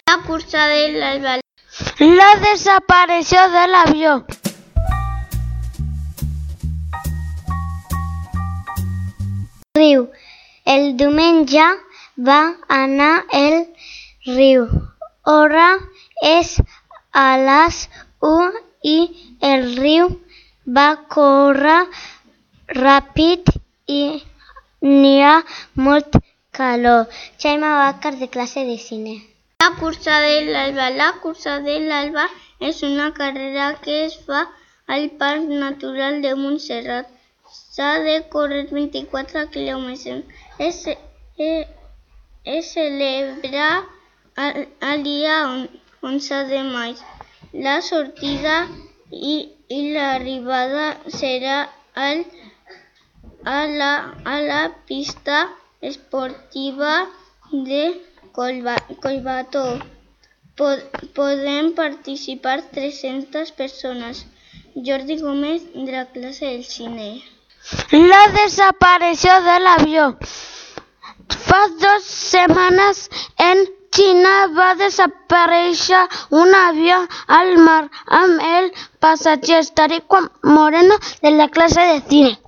La cursa del alba. La desaparició de l'avió. Riu. El diumenge va anar el riu. Hora és a les 1 i el riu va córrer ràpid i n'hi ha molt calor. Jaime Abascal, de clase de cine. La cursa del alba. La cursa del alba és una carrera que es fa al Parc Natural de Montserrat. S'ha de córrer 24 quilòmetres. Es celebra el dia 11 de maig. La sortida i l'arribada serà a la pista esportiva de Collbató. Poden participar 300 persones. Jordi Gómez, de la clase del cine. La desaparició de l'avió. Fa 2 setmanes en Xina va desaparèixer un avió al mar amb el passatger Tariq Moreno, de la clase de cine.